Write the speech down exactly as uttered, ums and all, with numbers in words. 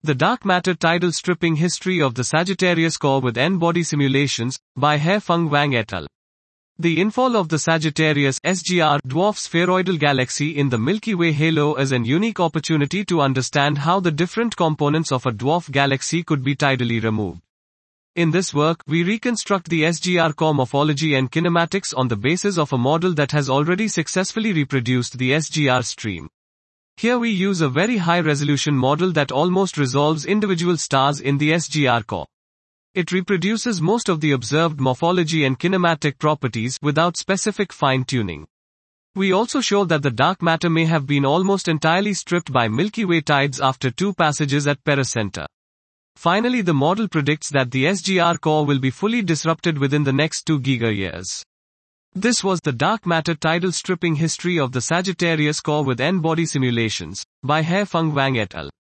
The Dark Matter Tidal Stripping History of the Sagittarius Core with N-Body Simulations, by Haifeng Wang et al. The infall of the Sagittarius S G R dwarf spheroidal galaxy in the Milky Way halo is an unique opportunity to understand how the different components of a dwarf galaxy could be tidally removed. In this work, we reconstruct the S G R core morphology and kinematics on the basis of a model that has already successfully reproduced the S G R stream. Here we use a very high-resolution model that almost resolves individual stars in the S G R core. It reproduces most of the observed morphology and kinematic properties without specific fine-tuning. We also show that the dark matter may have been almost entirely stripped by Milky Way tides after two passages at pericenter. Finally, the model predicts that the S G R core will be fully disrupted within the next two giga-years. This was the Dark Matter Tidal Stripping History of the Sagittarius Core with N-Body Simulations, by Haifeng Wang et al.